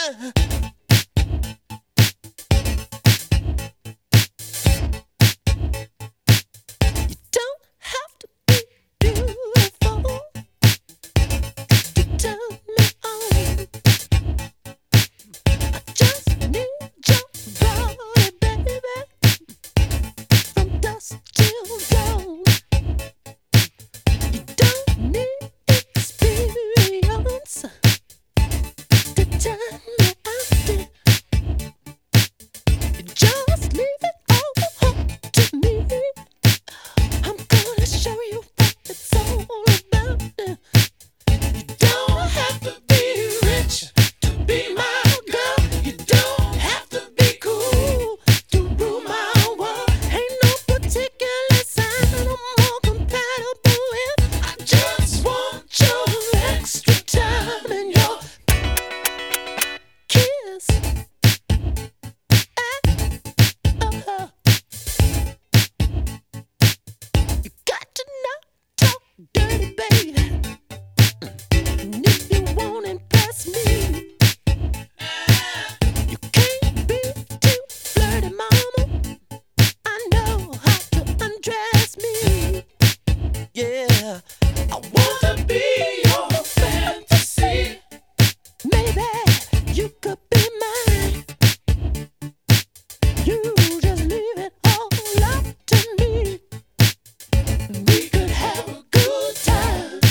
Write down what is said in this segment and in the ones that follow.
don't have to be beautiful to turn me on. I just need your body, baby, from dusk till dawn. You don't need experience to turn me on. You just leave it all up to me. I'm gonna show you what it's all about. You don't have to be rich to be my girl. You don't have to be cool to rule my world. Ain't no particular sign I'm more compatible with. I just want your extra time and your kiss. Oh, you got to not talk dirty, baby. And if you won't impress me, you can't be too flirty, mama. I know how to undress me. Yeah, I wanna be your fantasy. Maybe you could be mine. You just leave it all up to me. We could have a good time.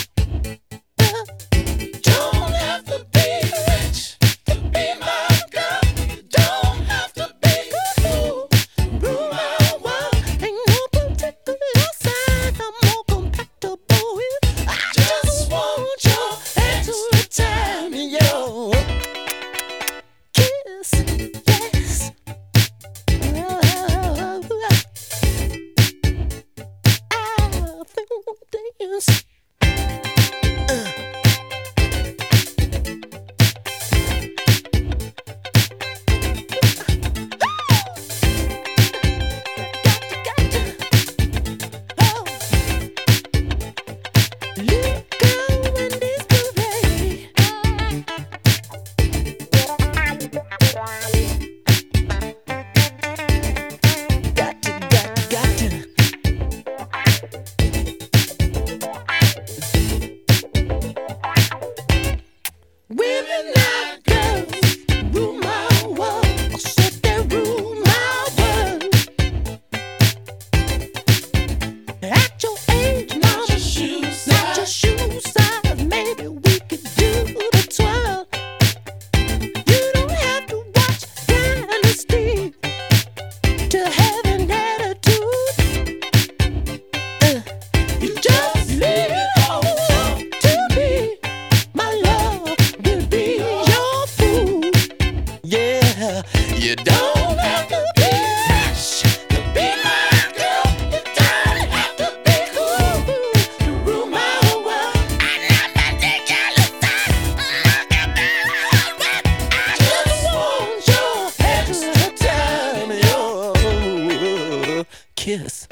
Don't have to be rich to be my girl. You don't have to be cool, rule my world. Ain't no particular sign I'm more compatible with. I just want your extra time and your kiss. Yes. I feel dance. Women and girls rule my world. I said they rule my world. At your age, mama, not your shoe size. Maybe we could do the twirl. You don't have to watch Dynasty to have an attitude. You just leave it all up to me. My love will be your fool. Yeah, you don't have to be rich to be my girl. You don't have to be cool to rule my world. I love my ridiculous side. I just want your extra time, your kiss.